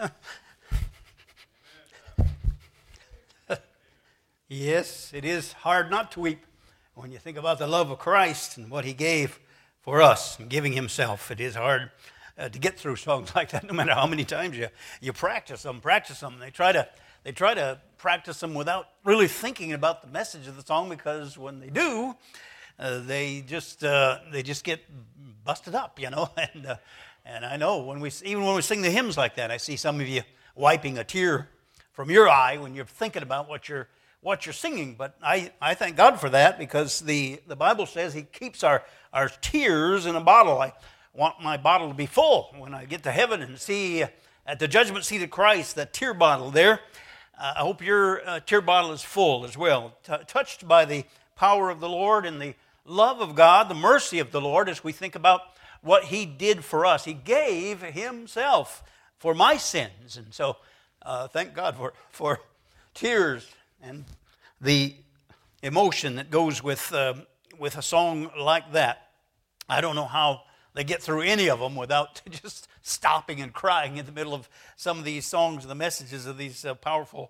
Yes, it is hard not to weep when you think about the love of Christ and what He gave for us and giving Himself. It is hard to get through songs like that, no matter how many times you practice them. They try to practice them without really thinking about the message of the song, because when they do, they just get busted up, And I know when we sing the hymns like that, I see some of you wiping a tear from your eye when you're thinking about what you're singing. But I thank God for that, because the Bible says He keeps our tears in a bottle. I want my bottle to be full when I get to heaven and see at the judgment seat of Christ that tear bottle there. I hope your tear bottle is full as well, touched by the power of the Lord and the love of God, the mercy of the Lord, as we think about what He did for us. He gave Himself for my sins. And so thank God for tears and the emotion that goes with a song like that. I don't know how they get through any of them without just stopping and crying in the middle of some of these songs and the messages of these powerful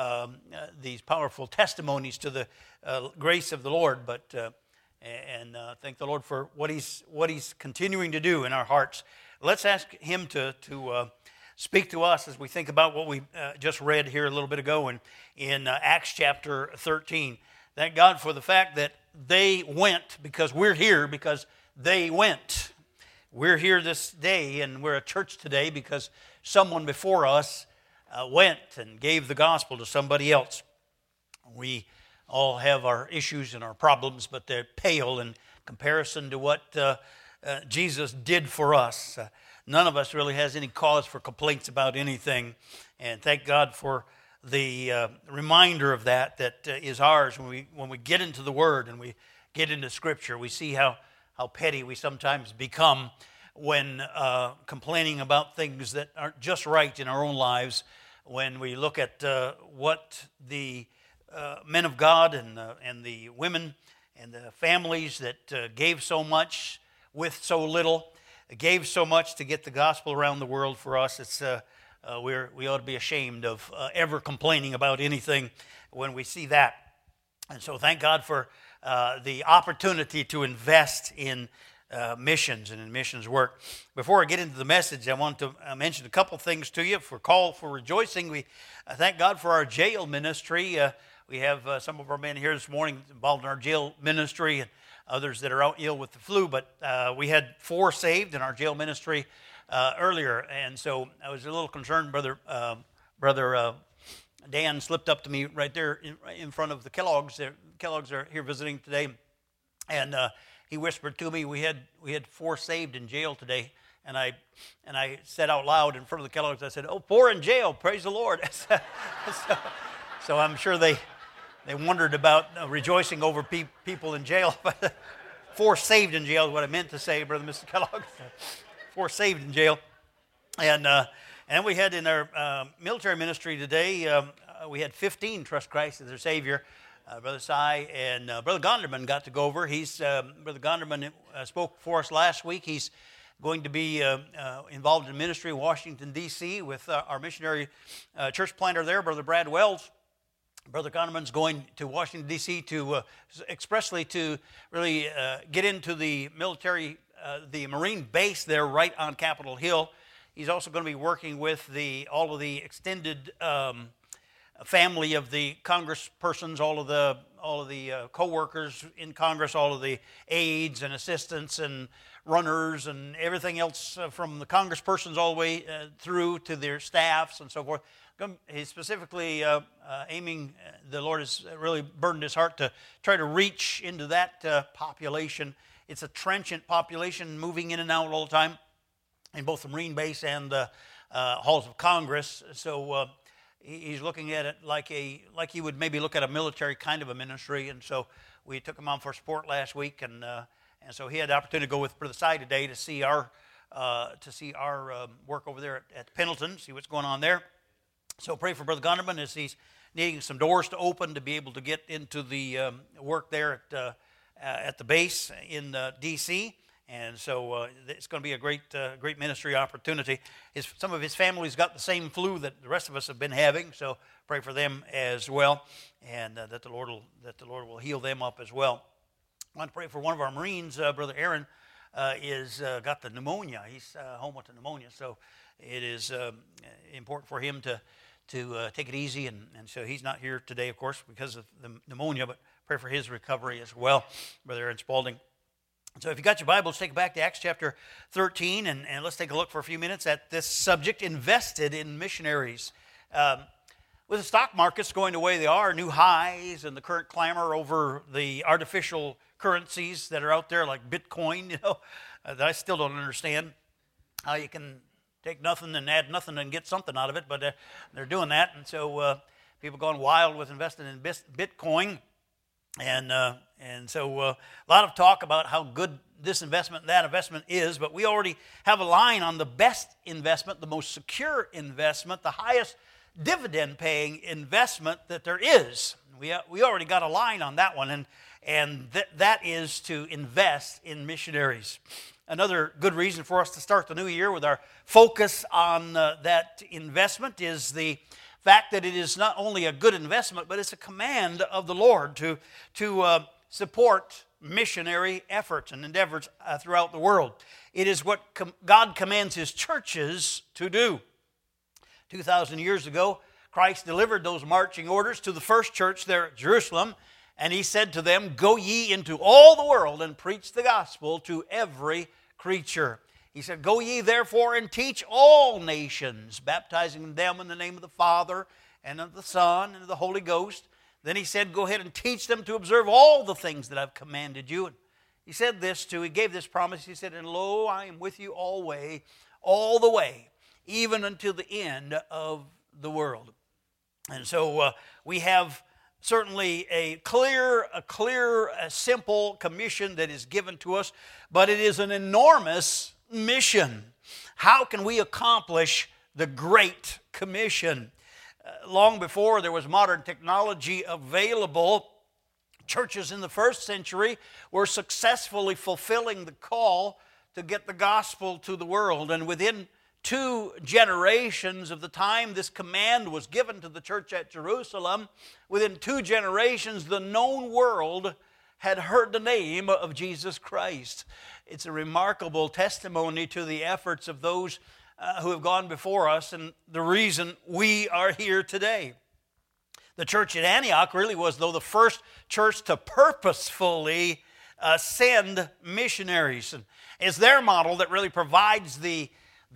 testimonies to the grace of the Lord. But thank the Lord for what He's continuing to do in our hearts. Let's ask Him to speak to us as we think about what we just read here a little bit ago in Acts chapter 13. Thank God for the fact that they went, because we're here because they went. We're here this day, and we're a church today because someone before us went and gave the gospel to somebody else. We all have our issues and our problems, but they're pale in comparison to what Jesus did for us. None of us really has any cause for complaints about anything, and thank God for the reminder of that is ours when we get into the Word and we get into Scripture. We see how petty we sometimes become when complaining about things that aren't just right in our own lives. When we look at what the men of God and the women and the families that gave so much with so little, gave so much to get the gospel around the world for us, it's we ought to be ashamed of ever complaining about anything when we see that. And so thank God for the opportunity to invest in missions and in missions work. Before I get into the message, I want to mention a couple things to you for call for rejoicing. We thank God for our jail ministry. We have some of our men here this morning involved in our jail ministry, and others that are out ill with the flu, but we had 4 saved in our jail ministry earlier, and so I was a little concerned. Brother Dan slipped up to me right there in front of the Kellogg's. The Kellogg's are here visiting today, and he whispered to me, we had 4 saved in jail today, and I said out loud in front of the Kellogg's, I said, "Oh, 4 in jail, praise the Lord." So I'm sure they wondered about rejoicing over people in jail, but 4 saved in jail is what I meant to say, Brother Mr. Kellogg. 4 saved in jail. And we had in our military ministry today, we had 15 trust Christ as their Savior. Brother Sy and Brother Gonderman got to go over. Brother Gonderman spoke for us last week. He's going to be involved in ministry in Washington, D.C. with our missionary church planter there, Brother Brad Wells. Brother Gonderman's going to Washington, D.C. to expressly to really get into the military, the Marine base there right on Capitol Hill. He's also going to be working with all of the extended family of the congresspersons, all of the co-workers in Congress, all of the aides and assistants and runners and everything else from the congresspersons all the way through to their staffs and so forth. He's specifically aiming, the Lord has really burdened his heart to try to reach into that population. It's a transient population moving in and out all the time in both the Marine base and the halls of Congress. So he's looking at it like he would maybe look at a military kind of a ministry. And so we took him on for support last week, and so he had the opportunity to go with Brother Sy today to see our work over there at Pendleton, see what's going on there. So pray for Brother Gonderman as he's needing some doors to open to be able to get into the work there at the base in D.C. And so it's going to be a great ministry opportunity. Some of his family's got the same flu that the rest of us have been having, so pray for them as well, and that the Lord will heal them up as well. I want to pray for one of our Marines, Brother Aaron, is got the pneumonia. He's home with the pneumonia, so it is important for him to take it easy, and so he's not here today, of course, because of the pneumonia, but pray for his recovery as well, Brother Aaron Spalding. So if you got your Bibles, take it back to Acts chapter 13, and let's take a look for a few minutes at this subject, invested in missionaries. With the stock markets going the way they are, new highs, and the current clamor over the artificial currencies that are out there like Bitcoin, that I still don't understand how you can take nothing and add nothing and get something out of it, but they're doing that, and so people going wild with investing in Bitcoin. And so a lot of talk about how good this investment and that investment is, but we already have a line on the best investment, the most secure investment, the highest dividend-paying investment that there is. We already got a line on that one, and that is to invest in missionaries. Another good reason for us to start the new year with our focus on that investment is the fact that it is not only a good investment, but it's a command of the Lord to support missionary efforts and endeavors throughout the world. It is what God commands His churches to do. 2,000 years ago, Christ delivered those marching orders to the first church there at Jerusalem, and He said to them, "Go ye into all the world and preach the gospel to every creature." He said, "Go ye therefore and teach all nations, baptizing them in the name of the Father and of the Son and of the Holy Ghost." Then He said, "Go ahead and teach them to observe all the things that I've commanded you." And He said this too, He gave this promise. He said, "And lo, I am with you always, all the way, even until the end of the world." And so we have certainly a clear, simple commission that is given to us, but it is an enormous mission. How can we accomplish the Great Commission? Long before there was modern technology available, churches in the first century were successfully fulfilling the call to get the gospel to the world. And within 2 generations of the time this command was given to the church at Jerusalem, within 2 generations, the known world had heard the name of Jesus Christ. It's a remarkable testimony to the efforts of those who have gone before us and the reason we are here today. The church at Antioch really was, though, the first church to purposefully send missionaries. And it's their model that really provides the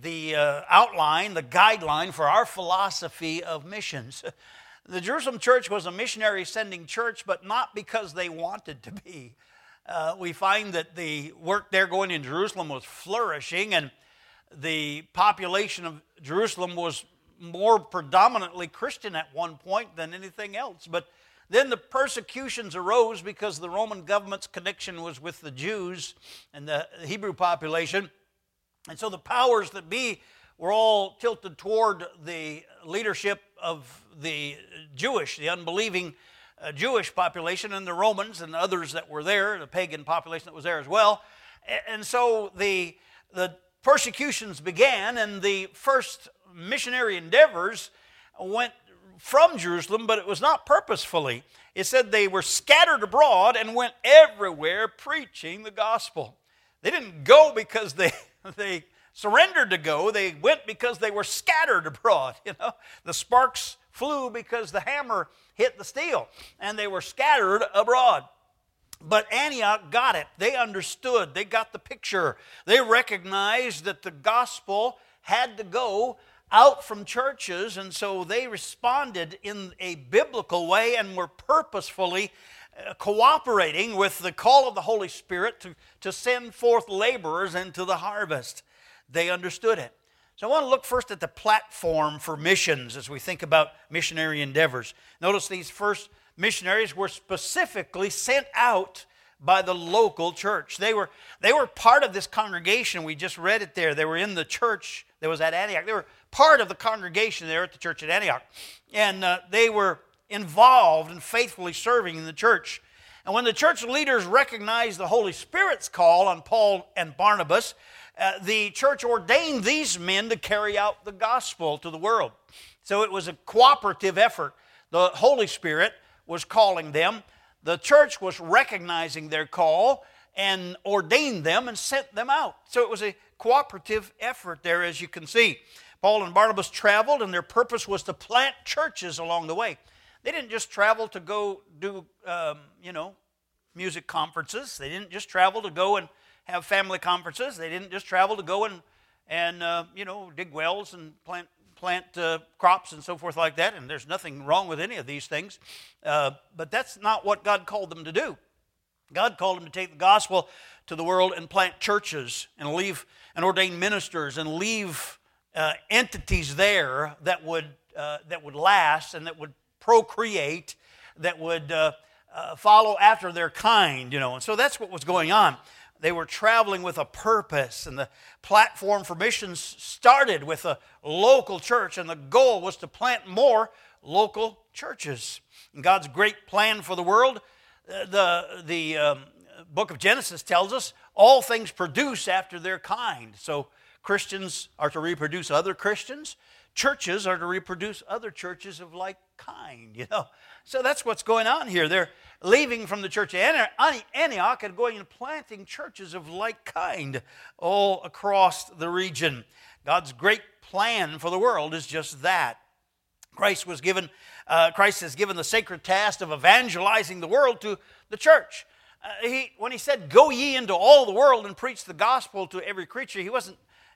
outline, the guideline for our philosophy of missions. The Jerusalem church was a missionary sending church, but not because they wanted to be. We find that the work there going in Jerusalem was flourishing, and the population of Jerusalem was more predominantly Christian at one point than anything else. But then the persecutions arose because the Roman government's connection was with the Jews and the Hebrew population. And so the powers that be were all tilted toward the leadership of the unbelieving Jewish population, and the Romans and others that were there, the pagan population that was there as well. And so the persecutions began, and the first missionary endeavors went from Jerusalem, but it was not purposefully. It said they were scattered abroad and went everywhere preaching the gospel. They didn't go because they surrendered to go. They went because they were scattered abroad. The sparks flew because the hammer hit the steel, and they were scattered abroad. But Antioch got it. They understood. They got the picture. They recognized that the gospel had to go out from churches, and so they responded in a biblical way and were purposefully cooperating with the call of the Holy Spirit to send forth laborers into the harvest. They understood it. So I want to look first at the platform for missions as we think about missionary endeavors. Notice these first missionaries were specifically sent out by the local church. They were part of this congregation. We just read it there. They were in the church that was at Antioch. They were part of the congregation there at the church at Antioch. And they were involved and faithfully serving in the church. And when the church leaders recognized the Holy Spirit's call on Paul and Barnabas, the church ordained these men to carry out the gospel to the world. So it was a cooperative effort. The Holy Spirit was calling them. The church was recognizing their call and ordained them and sent them out. So it was a cooperative effort there, as you can see. Paul and Barnabas traveled, and their purpose was to plant churches along the way. They didn't just travel to go do, music conferences. They didn't just travel to go and have family conferences. They didn't just travel to go and dig wells and plant crops and so forth like that. And there's nothing wrong with any of these things. But that's not what God called them to do. God called them to take the gospel to the world and plant churches and leave and ordain ministers and leave entities there that would last and that would procreate, that would follow after their kind, And so that's what was going on. They were traveling with a purpose, and the platform for missions started with a local church, and the goal was to plant more local churches. And God's great plan for the world, the book of Genesis tells us, all things produce after their kind. So Christians are to reproduce other Christians. Churches are to reproduce other churches of like kind, So that's what's going on here. They're leaving from the church of Antioch and going and planting churches of like kind all across the region. God's great plan for the world is just that. Christ has given the sacred task of evangelizing the world to the church. When he said, "Go ye into all the world and preach the gospel to every creature," he wasn't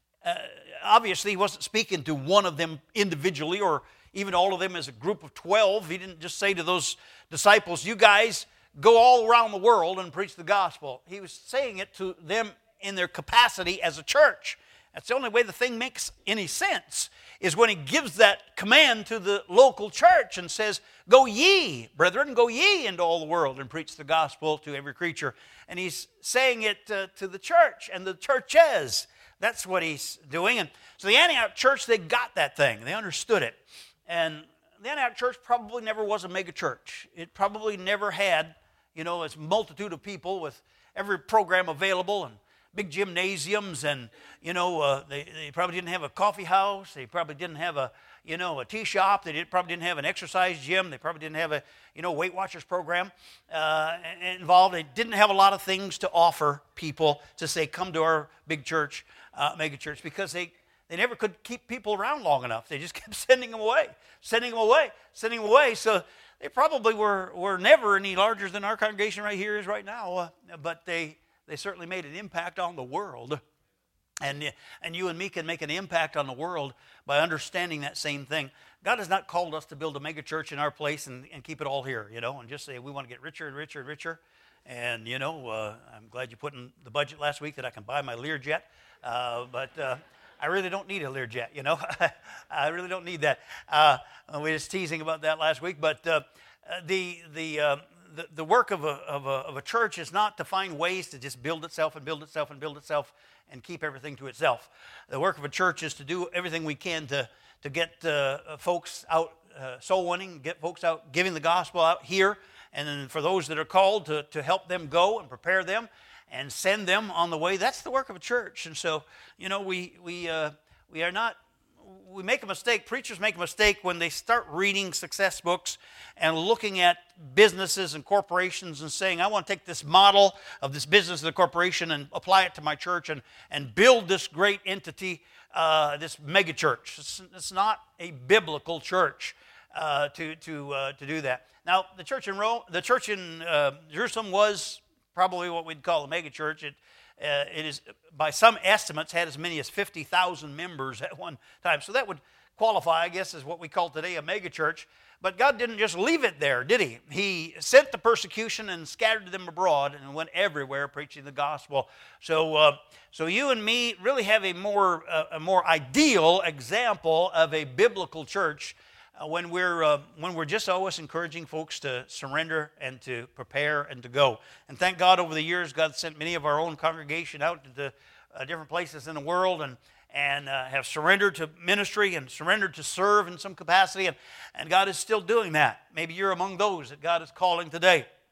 speaking to one of them individually or even all of them as a group of 12. He didn't just say to those disciples, "You guys go all around the world and preach the gospel." He was saying it to them in their capacity as a church. That's the only way the thing makes any sense, is when he gives that command to the local church and says, "Go ye, brethren, go ye into all the world and preach the gospel to every creature." And he's saying it to the church and the churches. That's what he's doing. And so the Antioch church, they got that thing. They understood it. And the Antioch church probably never was a mega church. It probably never had, this multitude of people with every program available and big gymnasiums, and they probably didn't have a coffee house. They probably didn't have a tea shop. They probably didn't have an exercise gym. They probably didn't have a Weight Watchers program involved. They didn't have a lot of things to offer people to say, "Come to our big church, mega church," because they never could keep people around long enough. They just kept sending them away. So they probably were never any larger than our congregation right here is right now. But they certainly made an impact on the world. And you and me can make an impact on the world by understanding that same thing. God has not called us to build a mega church in our place and keep it all here, and just say we want to get richer and richer and richer. And, I'm glad you put in the budget last week that I can buy my Learjet. But I really don't need a Learjet, I really don't need that. We were just teasing about that last week. But the work of a church is not to find ways to just build itself and build itself and build itself and keep everything to itself. The work of a church is to do everything we can to get folks out soul winning, get folks out giving the gospel out here, and then for those that are called to help them go and prepare them and send them on the way. That's the work of a church. And so, we make a mistake. Preachers make a mistake when they start reading success books and looking at businesses and corporations and saying, "I want to take this model of this business of the corporation and apply it to my church and build this great entity, this mega church." It's not a biblical church to do that. Now, the church in Jerusalem was probably what we'd call a mega church. It is, by some estimates, had as many as 50,000 members at one time. So that would qualify, I guess, as what we call today a mega church. But God didn't just leave it there, did he? He sent the persecution and scattered them abroad and went everywhere preaching the gospel. So you and me really have a more ideal example of a biblical church when we're just always encouraging folks to surrender and to prepare and to go. And thank God, over the years, God sent many of our own congregation out to different places in the world and have surrendered to ministry and surrendered to serve in some capacity. And God is still doing that. Maybe you're among those that God is calling today.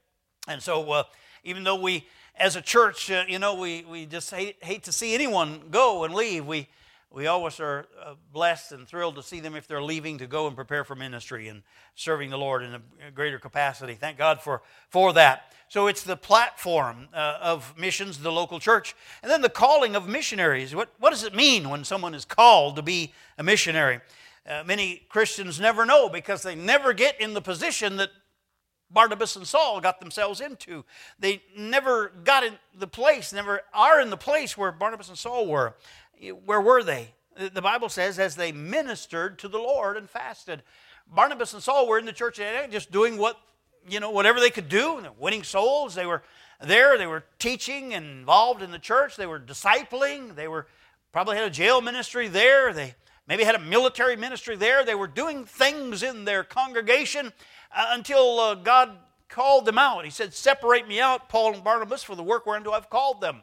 And so even though we, as a church, we just hate to see anyone go and leave, we always are blessed and thrilled to see them if they're leaving to go and prepare for ministry and serving the Lord in a greater capacity. Thank God for that. So it's the platform of missions, the local church. And then the calling of missionaries. What does it mean when someone is called to be a missionary? Many Christians never know because they never get in the position that Barnabas and Saul got themselves into. They never got in the place, never are in the place where Barnabas and Saul were. Where were they? The Bible says, as they ministered to the Lord and fasted. Barnabas and Saul were in the church just doing whatever they could do, winning souls. They were there, they were teaching and involved in the church. They were discipling. They were probably had a jail ministry there. They maybe had a military ministry there. They were doing things in their congregation until God called them out. He said, separate me out, Paul and Barnabas, for the work whereunto I've called them.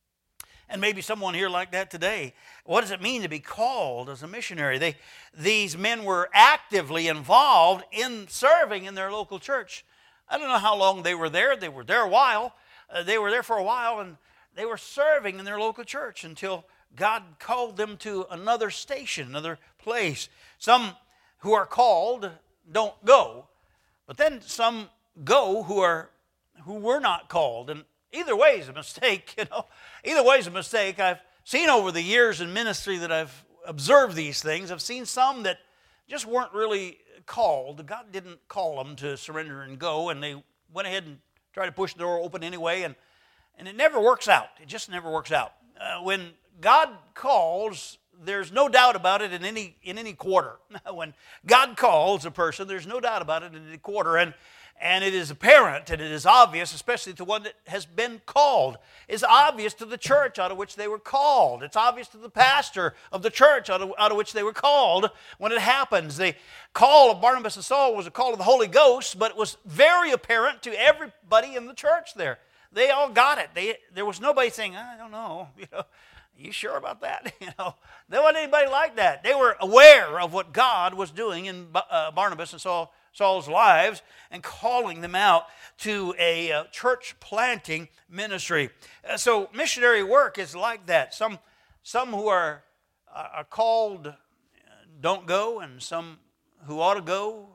And maybe someone here like that today. What does it mean to be called as a missionary? These men were actively involved in serving in their local church. I don't know how long they were there. They were there a while. They were there for a while, and they were serving in their local church until God called them to another station, another place. Some who are called don't go, but then some go who were not called. And either way is a mistake, Either way is a mistake. I've seen over the years in ministry that I've observed these things. I've seen some that just weren't really called. God didn't call them to surrender and go, and they went ahead and tried to push the door open anyway, and it never works out. It just never works out. When God calls, there's no doubt about it in any quarter. When God calls a person, there's no doubt about it in any quarter, and it is apparent and it is obvious, especially to one that has been called. It's obvious to the church out of which they were called. It's obvious to the pastor of the church out of which they were called when it happens. The call of Barnabas and Saul was a call of the Holy Ghost, but it was very apparent to everybody in the church there. They all got it. There was nobody saying, I don't know, you sure about that? There wasn't anybody like that. They were aware of what God was doing in Barnabas and Saul's lives and calling them out to a church planting ministry. So missionary work is like that. Some who are called don't go, and some who ought to go,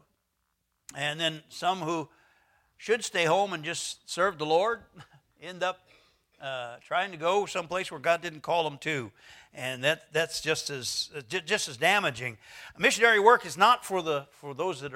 and then some who should stay home and just serve the Lord end up trying to go someplace where God didn't call them to, and that's just as damaging. Missionary work is not for those that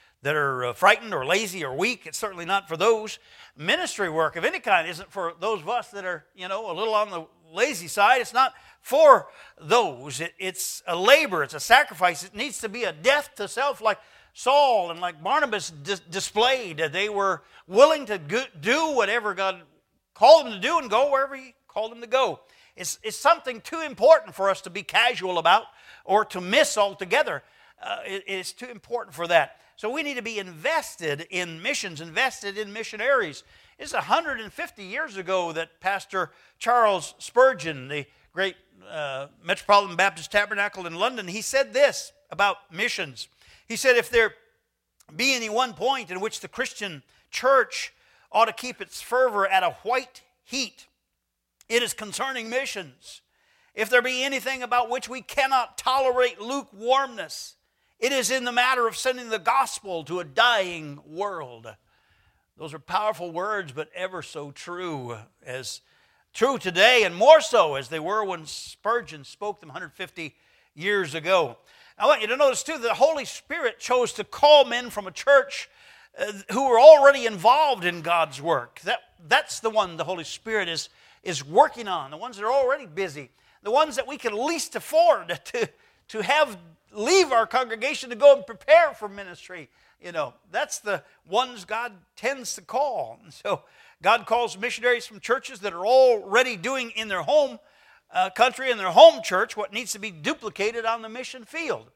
are frightened or lazy or weak. It's certainly not for those. Ministry work of any kind isn't for those of us that are a little on the lazy side. It's not for those. It's a labor. It's a sacrifice. It needs to be a death to self, like Saul and like Barnabas displayed. They were willing to do whatever God called them to do and go wherever He called them to go. It's something too important for us to be casual about or to miss altogether. It's too important for that. So we need to be invested in missions, invested in missionaries. It's 150 years ago that Pastor Charles Spurgeon, the great Metropolitan Baptist Tabernacle in London, he said this about missions. He said, if there be any one point in which the Christian church ought to keep its fervor at a white heat, it is concerning missions. If there be anything about which we cannot tolerate lukewarmness, it is in the matter of sending the gospel to a dying world. Those are powerful words, but ever so true. As true today, and more so as they were when Spurgeon spoke them 150 years ago. I want you to notice, too, that the Holy Spirit chose to call men from a church who were already involved in God's work. That's the one the Holy Spirit is working on, the ones that are already busy, the ones that we can least afford to have leave our congregation to go and prepare for ministry. That's the ones God tends to call. And so God calls missionaries from churches that are already doing in their home country, in their home church, what needs to be duplicated on the mission field.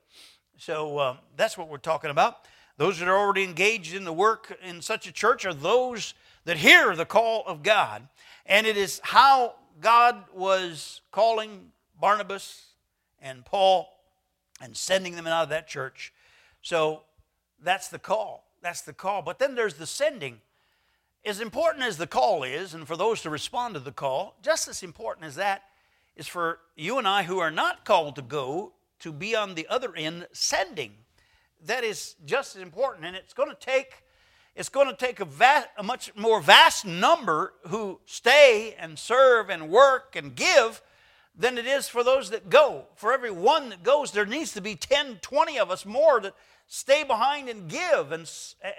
So that's what we're talking about. Those that are already engaged in the work in such a church are those that hear the call of God. And it is how God was calling Barnabas and Paul and sending them out of that church. So that's the call. That's the call. But then there's the sending. as important as the call is, and for those to respond to the call, just as important as that is for you and I who are not called to go to be on the other end sending. That is just as important, and it's going to take a much more vast number who stay and serve and work and give than it is for those that go. For every one that goes, there needs to be 10, 20 of us more that stay behind and give and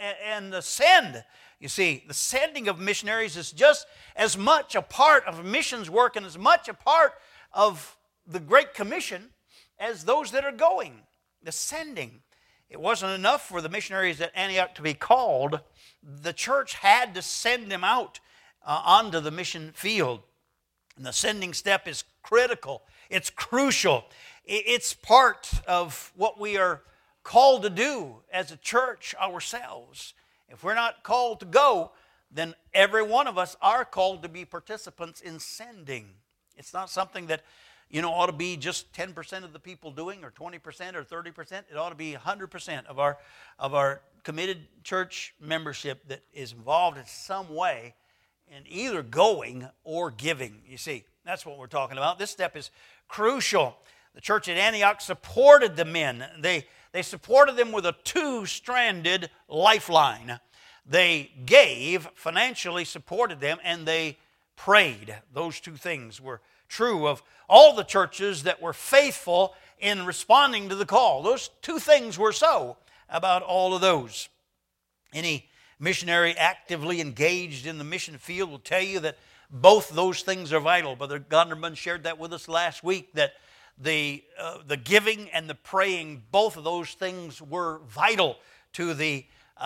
send. You see, the sending of missionaries is just as much a part of missions work and as much a part of the Great Commission as those that are going, the sending. It wasn't enough for the missionaries at Antioch to be called. The church had to send them out onto the mission field. And the sending step is critical. It's crucial. It's part of what we are called to do as a church ourselves. If we're not called to go, then every one of us are called to be participants in sending. It's not something that ought to be just 10% of the people doing, or 20% or 30%. It ought to be 100% of our committed church membership that is involved in some way in either going or giving. You see, that's what we're talking about. This step is crucial. The church at Antioch supported the men. They supported them with a two-stranded lifeline. They gave, financially supported them, and they prayed. Those two things were true of all the churches that were faithful in responding to the call. Those two things were so about all of those. Any missionary actively engaged in the mission field will tell you that both those things are vital. Brother Gonderman shared that with us last week, that the giving and the praying, both of those things were vital to the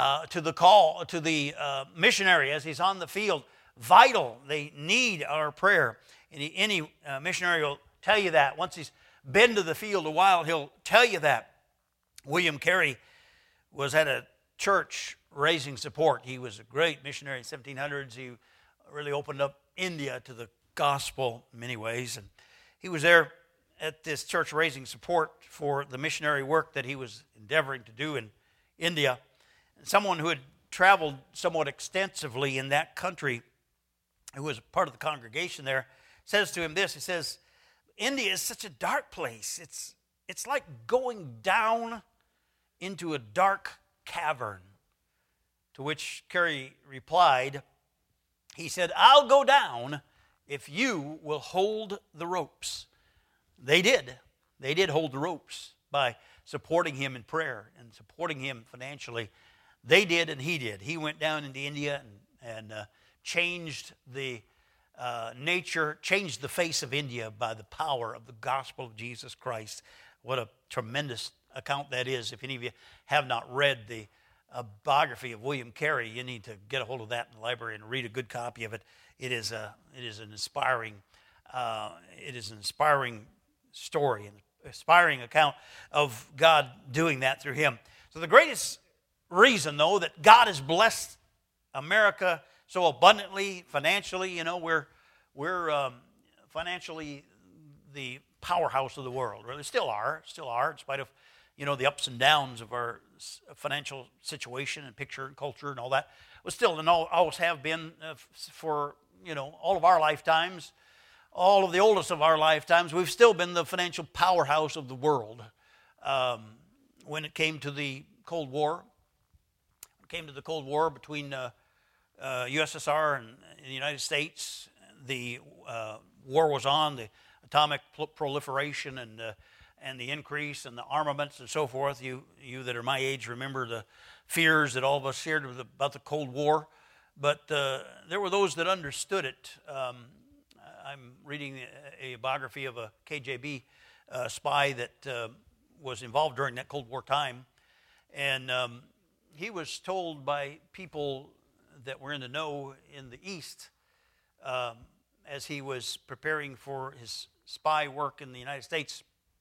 call, to the missionary as he's on the field. Vital. They need our prayer. Any missionary will tell you that. Once he's been to the field a while, he'll tell you that. William Carey was at a church raising support. He was a great missionary in the 1700s. He really opened up India to the gospel in many ways. And he was there at this church raising support for the missionary work that he was endeavoring to do in India. And someone who had traveled somewhat extensively in that country, who was part of the congregation there, says to him this. He says, India is such a dark place. It's like going down into a dark cavern. To which Carey replied, he said, I'll go down if you will hold the ropes. They did. They did hold the ropes by supporting him in prayer and supporting him financially. They did, and he did. He went down into India and changed the nature, changed the face of India by the power of the gospel of Jesus Christ. What a tremendous account that is. If any of you have not read the biography of William Carey, you need to get a hold of that in the library and read a good copy of it. It is an inspiring story, an inspiring account of God doing that through him. So the greatest reason, though, that God has blessed America so abundantly financially, we're financially the powerhouse of the world. Really, still are, in spite of the ups and downs of our financial situation and picture and culture and all that. But still, and always have been for all of our lifetimes, all of the oldest of our lifetimes. We've still been the financial powerhouse of the world. When it came to the Cold War, between USSR and the United States, the war was on, the atomic proliferation and the increase and the armaments and so forth. You that are my age remember the fears that all of us shared about the Cold War. But there were those that understood it. I'm reading a biography of a KGB spy that was involved during that Cold War time. And he was told by people that were in the know in the East, as he was preparing for his spy work in the United States,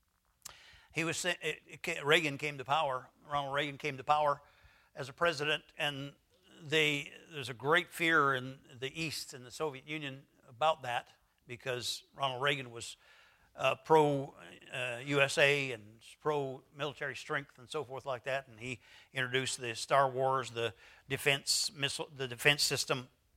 Reagan came to power. Ronald Reagan came to power as a president, and there's a great fear in the East and the Soviet Union about that, because Ronald Reagan was pro-USA and pro-military strength and so forth like that, and he introduced the Star Wars, the defense system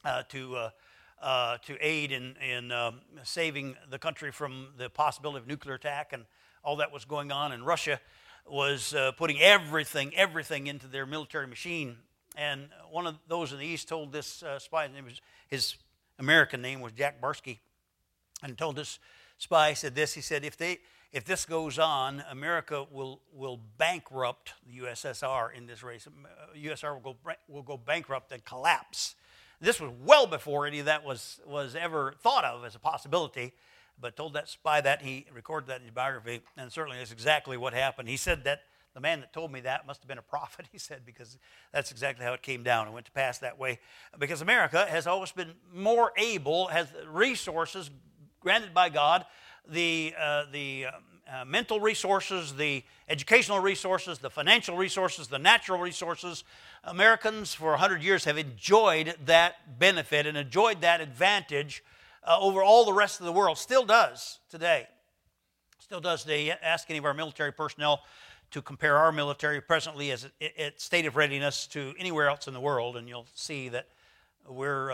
to aid in saving the country from the possibility of nuclear attack and all that was going on. And Russia was putting everything into their military machine. And one of those in the East told this spy, his American name was Jack Barsky, and told this spy, said this, he said, if this goes on, America will bankrupt the USSR in this race. USSR will go bankrupt and collapse. This was well before any of that was ever thought of as a possibility, but told that spy that. He recorded that in his biography, and certainly that's exactly what happened. He said that the man that told me that must have been a prophet, he said, because that's exactly how it came down and went to pass that way. Because America has always been more able, has resources granted by God, the mental resources, the educational resources, the financial resources, the natural resources. Americans for 100 years have enjoyed that benefit and enjoyed that advantage over all the rest of the world. Still does today. Still does today. Ask any of our military personnel to compare our military presently as its state of readiness to anywhere else in the world, and you'll see that we're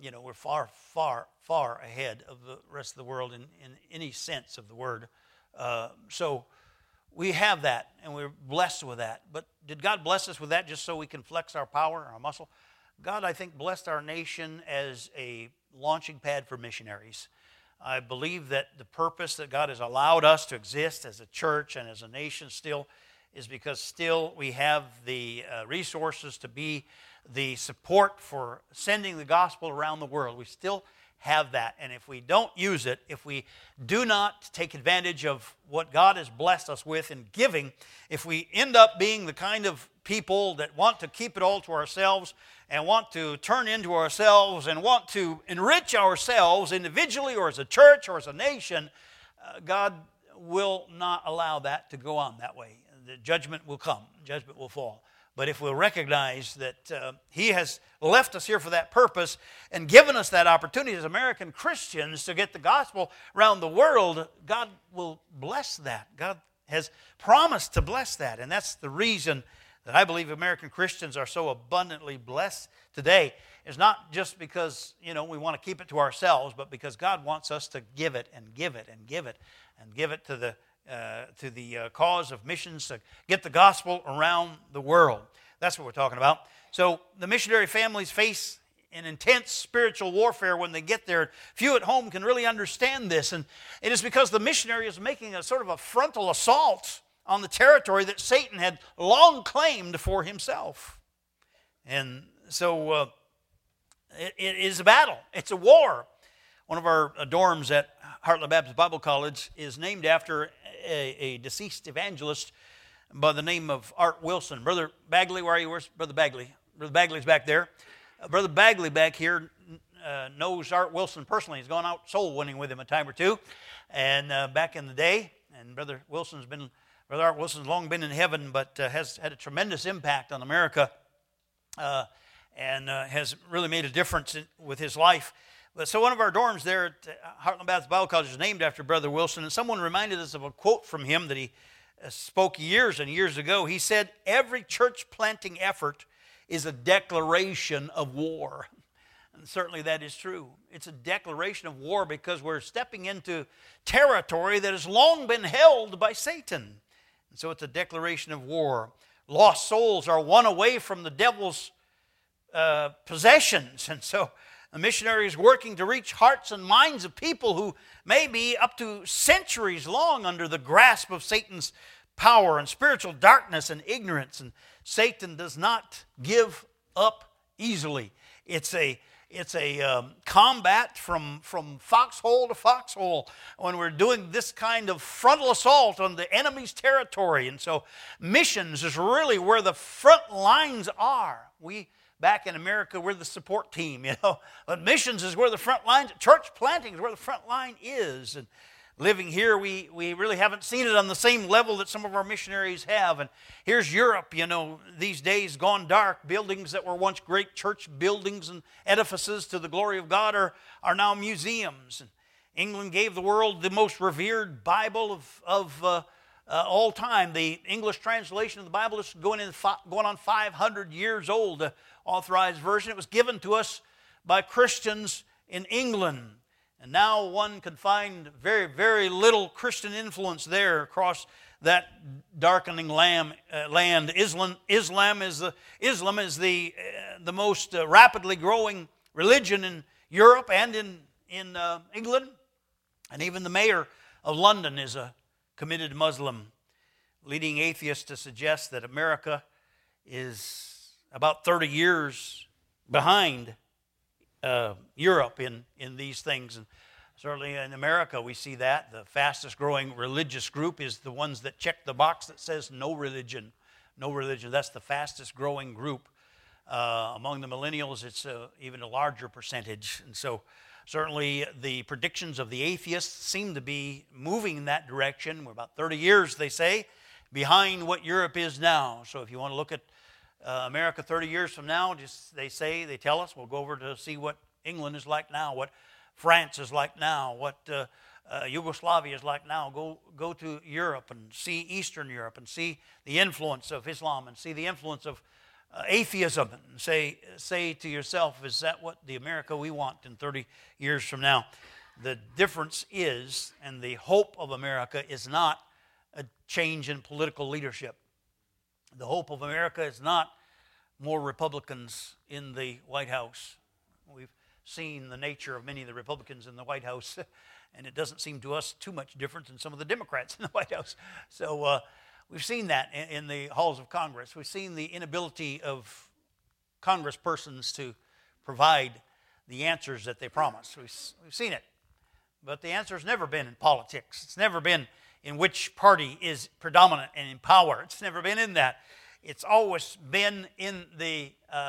far ahead of the rest of the world in any sense of the word. So we have that, and we're blessed with that. But did God bless us with that just so we can flex our power, our muscle? God, I think, blessed our nation as a launching pad for missionaries. I believe that the purpose that God has allowed us to exist as a church and as a nation still is because still we have the resources to be the support for sending the gospel around the world. We still have that. And if we don't use it, if we do not take advantage of what God has blessed us with in giving, if we end up being the kind of people that want to keep it all to ourselves and want to turn into ourselves and want to enrich ourselves individually or as a church or as a nation, God will not allow that to go on that way. The judgment will come. Judgment will fall. But if we'll recognize that He has left us here for that purpose and given us that opportunity as American Christians to get the gospel around the world, God will bless that. God has promised to bless that. And that's the reason that I believe American Christians are so abundantly blessed today. It's not just because, we want to keep it to ourselves, but because God wants us to give it and give it and give it and give it to the cause of missions, to get the gospel around the world. That's what we're talking about. So the missionary families face an intense spiritual warfare when they get there. Few at home can really understand this, and it is because the missionary is making a sort of a frontal assault on the territory that Satan had long claimed for himself. And so it is a battle. It's a war. One of our dorms at Heartland Baptist Bible College is named after a deceased evangelist by the name of Art Wilson. Brother Bagley, where are you? Where's Brother Bagley? Brother Bagley's back there. Brother Bagley back here knows Art Wilson personally. He's gone out soul winning with him a time or two, and back in the day. And Brother Art Wilson's long been in heaven, but has had a tremendous impact on America, and has really made a difference with his life. So one of our dorms there at Heartland Baptist Bible College is named after Brother Wilson, and someone reminded us of a quote from him that he spoke years and years ago. He said, "Every church planting effort is a declaration of war." And certainly that is true. It's a declaration of war because we're stepping into territory that has long been held by Satan. And so it's a declaration of war. Lost souls are won away from the devil's possessions, and so a missionary is working to reach hearts and minds of people who may be up to centuries long under the grasp of Satan's power and spiritual darkness and ignorance. And Satan does not give up easily. It's a combat from foxhole to foxhole when we're doing this kind of frontal assault on the enemy's territory. And so missions is really where the front lines are. We back in America, we're the support team, But missions is where the front line, church planting is where the front line is. And living here, we really haven't seen it on the same level that some of our missionaries have. And here's Europe, these days gone dark. Buildings that were once great church buildings and edifices to the glory of God are now museums. And England gave the world the most revered Bible of all time. The English translation of the Bible is going on 500 years old, authorized version. It was given to us by Christians in England. And now one can find very, very little Christian influence there across that darkening land. Islam is the most rapidly growing religion in Europe and in England. And even the mayor of London is a committed Muslim, leading atheists to suggest that America is about 30 years behind Europe in these things. And certainly in America we see that. The fastest growing religious group is the ones that check the box that says no religion. No religion. That's the fastest growing group. Among the millennials, it's even a larger percentage. And so certainly the predictions of the atheists seem to be moving in that direction. We're about 30 years, they say, behind what Europe is now. So if you want to look at America 30 years from now, they tell us, we'll go over to see what England is like now, what France is like now, what Yugoslavia is like now. Go to Europe and see Eastern Europe and see the influence of Islam and see the influence of atheism, and say to yourself, is that what the America we want in 30 years from now? The difference is, and the hope of America is not a change in political leadership. The hope of America is not more Republicans in the White House. We've seen the nature of many of the Republicans in the White House, and it doesn't seem to us too much different than some of the Democrats in the White House. So we've seen that in the halls of Congress. We've seen the inability of congresspersons to provide the answers that they promise. We've seen it. But the answer's never been in politics. It's never been in which party is predominant and in power. It's never been in that. It's always been in the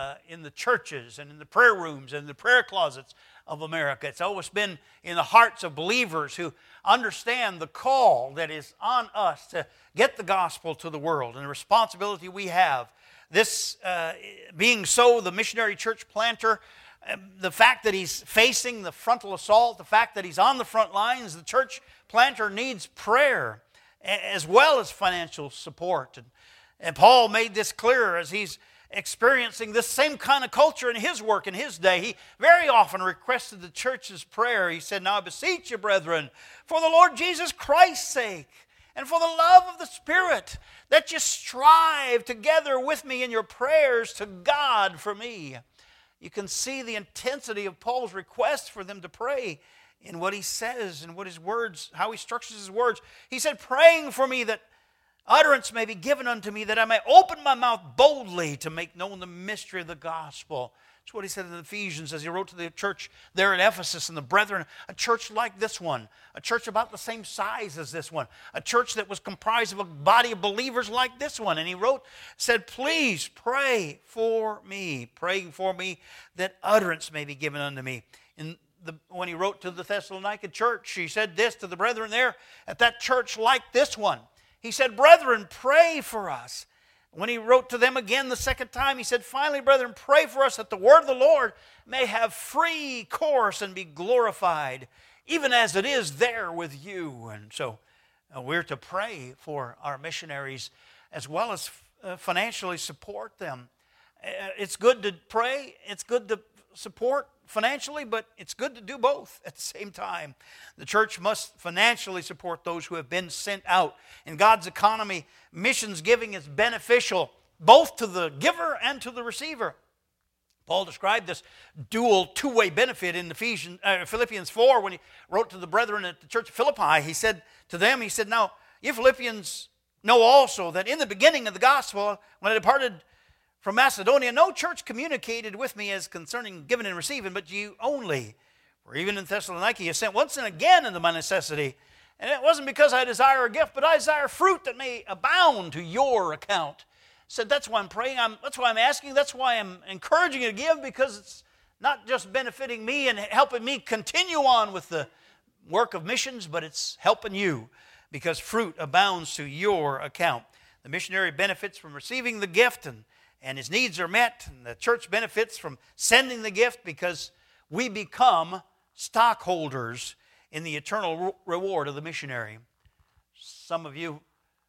churches and in the prayer rooms and the prayer closets of America. It's always been in the hearts of believers who understand the call that is on us to get the gospel to the world and the responsibility we have. This being so, the missionary church planter, the fact that he's facing the frontal assault, the fact that he's on the front lines, the church planter needs prayer as well as financial support. And Paul made this clear as he's experiencing this same kind of culture in his work in his day. He very often requested the church's prayer. He said, "Now I beseech you, brethren, for the Lord Jesus Christ's sake, and for the love of the Spirit, that you strive together with me in your prayers to God for me." You can see the intensity of Paul's request for them to pray in what he says and what his words, how he structures his words. He said, "Praying for me that utterance may be given unto me, that I may open my mouth boldly to make known the mystery of the gospel." That's what he said in Ephesians as he wrote to the church there at Ephesus and the brethren, a church like this one, a church about the same size as this one, a church that was comprised of a body of believers like this one. And he said, "Please pray for me, praying for me that utterance may be given unto me." When he wrote to the Thessalonican church, he said this to the brethren there at that church like this one. He said, "Brethren, pray for us." When he wrote to them again the second time, he said, "Finally, brethren, pray for us that the word of the Lord may have free course and be glorified, even as it is there with you." And so we're to pray for our missionaries as well as financially support them. It's good to pray. It's good to support financially, but it's good to do both at the same time. The church must financially support those who have been sent out. In God's economy, missions giving is beneficial both to the giver and to the receiver. Paul described this dual two-way benefit in Philippians 4 when he wrote to the brethren at the church of Philippi. He said to them, "Now, you Philippians know also that in the beginning of the gospel, when I departed from Macedonia, no church communicated with me as concerning giving and receiving, but you only. For even in Thessalonica, you sent once and again into my necessity. And it wasn't because I desire a gift, but I desire fruit that may abound to your account." Said, that's why I'm praying, that's why I'm asking, that's why I'm encouraging you to give, because it's not just benefiting me and helping me continue on with the work of missions, but it's helping you, because fruit abounds to your account. The missionary benefits from receiving the gift, and his needs are met, and the church benefits from sending the gift because we become stockholders in the eternal reward of the missionary. Some of you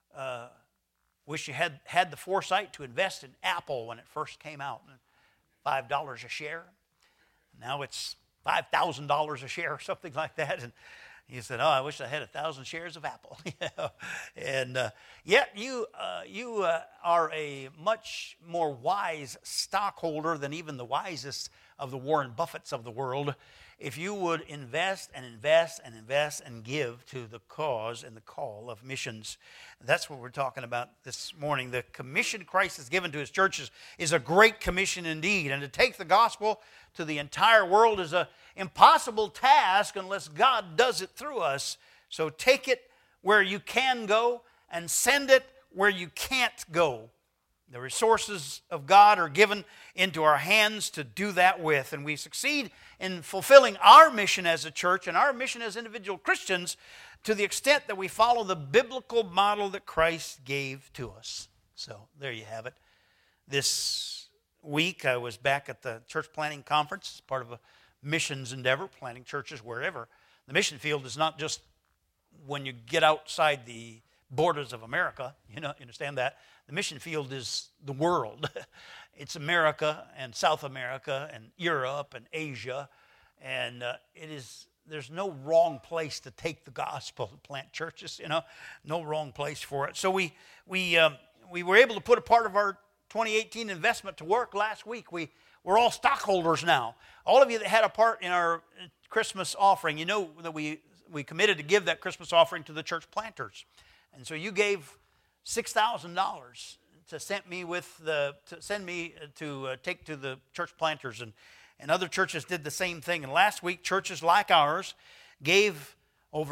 wish you had the foresight to invest in Apple when it first came out, $5 a share. Now it's $5,000 a share or something like that. And he said, "Oh, I wish I had 1,000 shares of Apple." And yet you are a much more wise stockholder than even the wisest of the Warren Buffetts of the world, if you would invest and invest and invest and give to the cause and the call of missions. That's what we're talking about this morning. The commission Christ has given to his churches is a great commission indeed. And to take the gospel to the entire world is an impossible task unless God does it through us. So take it where you can go and send it where you can't go. The resources of God are given into our hands to do that with, and we succeed in fulfilling our mission as a church and our mission as individual Christians to the extent that we follow the biblical model that Christ gave to us. So there you have it. This week I was back at the church planting conference as part of a missions endeavor, planting churches wherever. The mission field is not just when you get outside the borders of America, you understand that. The mission field is the world. It's America and South America and Europe and Asia. And there's no wrong place to take the gospel to plant churches, no wrong place for it. So we were able to put a part of our 2018 investment to work last week. We're all stockholders now. All of you that had a part in our Christmas offering, you know that we committed to give that Christmas offering to the church planters. And so you gave $6,000 to send me to take to the church planters, and other churches did the same thing. And last week, churches like ours gave over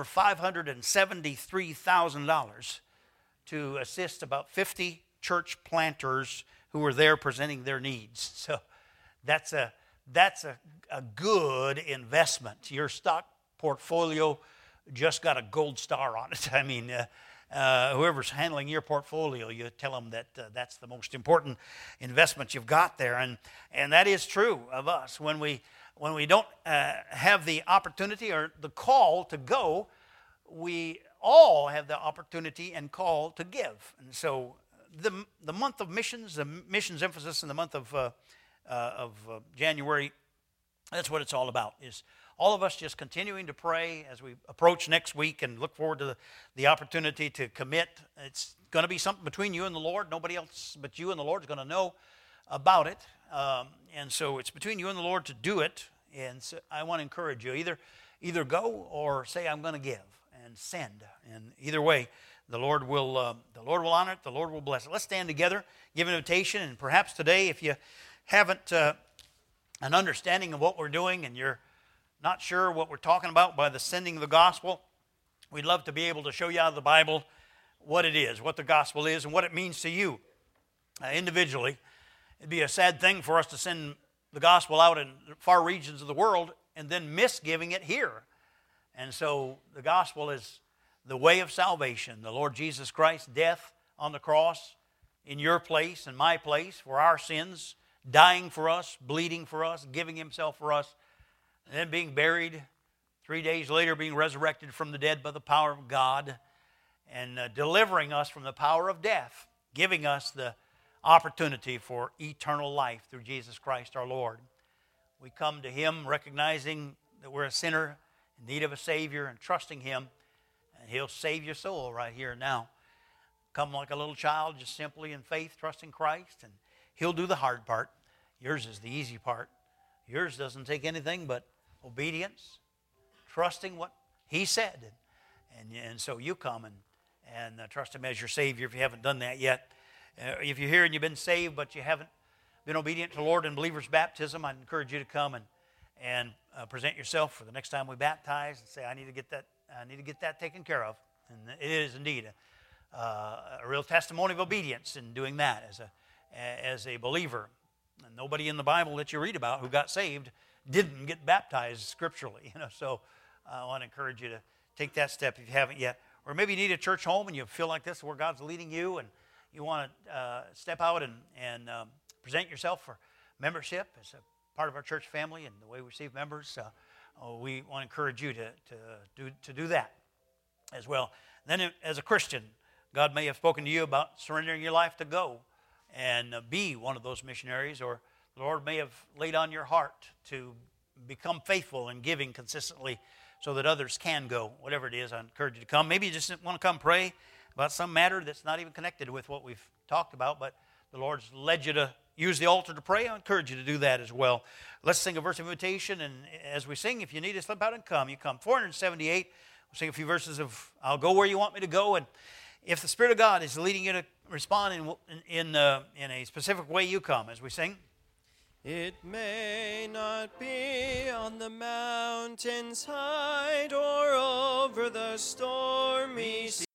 $573,000 to assist about 50 church planters who were there presenting their needs. So that's a good investment. Your stock portfolio just got a gold star on it. I mean, whoever's handling your portfolio, you tell them that that's the most important investment you've got there, and that is true of us. When we don't have the opportunity or the call to go, we all have the opportunity and call to give. And so the month of missions, the missions emphasis in the month of January, that's what it's all about, is all of us just continuing to pray as we approach next week and look forward to the opportunity to commit. It's going to be something between you and the Lord. Nobody else but you and the Lord is going to know about it. And so it's between you and the Lord to do it. And so I want to encourage you, either go or say, I'm going to give and send. And either way, the Lord will honor it. The Lord will bless it. Let's stand together, give an invitation. And perhaps today, if you haven't an understanding of what we're doing and you're not sure what we're talking about by the sending of the gospel, we'd love to be able to show you out of the Bible what it is, what the gospel is, and what it means to you individually. It'd be a sad thing for us to send the gospel out in far regions of the world and then miss giving it here. And so the gospel is the way of salvation. The Lord Jesus Christ's death on the cross in your place and my place for our sins, dying for us, bleeding for us, giving himself for us, and then being buried, 3 days later being resurrected from the dead by the power of God, and delivering us from the power of death, giving us the opportunity for eternal life through Jesus Christ our Lord. We come to him recognizing that we're a sinner in need of a Savior and trusting him, and he'll save your soul right here and now. Come like a little child, just simply in faith, trusting Christ, and he'll do the hard part. Yours is the easy part. Yours doesn't take anything but obedience, trusting what he said. And so you come and trust him as your Savior if you haven't done that yet. If you're here and you've been saved but you haven't been obedient to the Lord in believer's baptism, I'd encourage you to come and present yourself for the next time we baptize and say, I need to get that taken care of. And it is indeed a real testimony of obedience in doing that as a believer. And nobody in the Bible that you read about who got saved didn't get baptized scripturally. So I want to encourage you to take that step if you haven't yet. Or maybe you need a church home and you feel like this is where God's leading you and you want to step out and present yourself for membership as a part of our church family and the way we receive members. We want to encourage you to do that as well. And then as a Christian, God may have spoken to you about surrendering your life to go and be one of those missionaries, or the Lord may have laid on your heart to become faithful in giving consistently so that others can go. Whatever it is, I encourage you to come. Maybe you just want to come pray about some matter that's not even connected with what we've talked about, but the Lord's led you to use the altar to pray. I encourage you to do that as well. Let's sing a verse of invitation, and as we sing, if you need to slip out and come, you come. 478, we'll sing a few verses of I'll Go Where You Want Me to Go, and if the Spirit of God is leading you to respond in a specific way, you come as we sing. It may not be on the mountain's height or over the stormy sea.